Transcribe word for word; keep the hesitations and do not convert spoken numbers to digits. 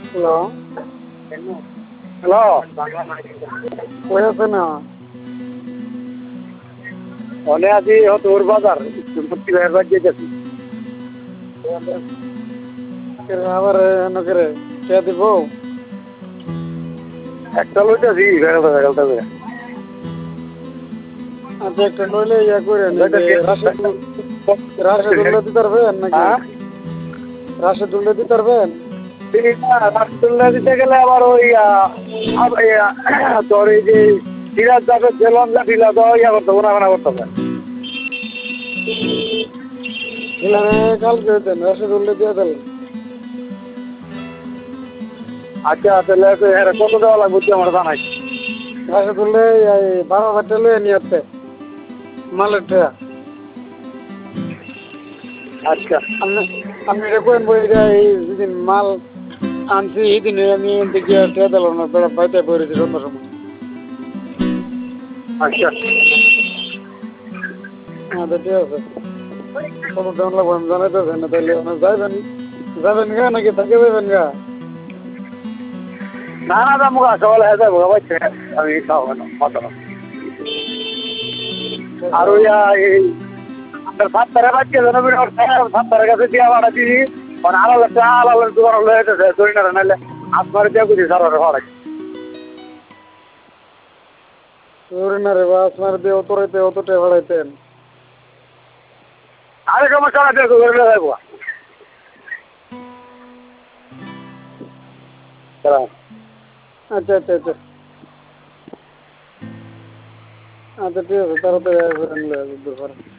Hello hello কই আছেন? অনে আছি তোর বাজার মুক্তি ভাইয়ের বাড়ি যেতেছি। আবার নকরে কে দিব? একটা লইতেছি বেড়াতে বেড়াতে করে আচ্ছা একটা নইলে ইয়া করেন যে রাশেদুল রাশেদুল্লাহ দিতে পারবেন নাকি? হ্যাঁ রাশেদুল্লাহ দিতে পারবেন? রাসগোল্লা দিতে গেলে আবার ওই আহ, ইয়া, তোর এই যে সিরাজ যাবে জেলন যা ঢিলা দেওয়া ইয়া করতে গোনাগানা করতে হবে। এখানে কালকে দেন রাশেদুল্লাহ দিয়ে দেন। আচ্ছা তাহলে তো হ্যাঁ কত দেওয়া লাগবে তুই আমার জানাই। রাশেদুল্লাহ এই বারো হাজার টাকা লয়ে নিয়ে আসতে মালের টাকা। আচ্ছা আপনি আপনি এটা কোয়েন বই এই যেদিন মাল আনছি এই দিনে আমি দেখি টাকা দিল না বেড়া বাইতে পড়েছি সন্ধ্যার সময়। আচ্ছা আচ্ছা ঠিক আছে কত দাম লাগবে আমি জানাইতেছেন না তাহলে যাইবেন যাবেন গা নাকি থাকে যাবেন গা? না না দাম মুখা সকালে হয়ে যাবো বাচ্চা আমি খাওয়াবো না মাথা আর ওই এই আপনার সাত তারা বাচ্চা যেন সাত তারের কাছে দিয়া বাড়া দিবি মানে আলাদা চা আলাদা দোকান হলে ধরি না নাহলে আপনার দিয়া বুঝি সারা হওয়া তোর না রে বাস মার দিয়ে অত রাইতে অত টাকা ভাড়াইতেন। আরে সমস্যা না দেখো ঘরে যাবো আচ্ছা আচ্ছা আচ্ছা আচ্ছা ঠিক আছে তাড়াতাড়ি আসবেন দুপুর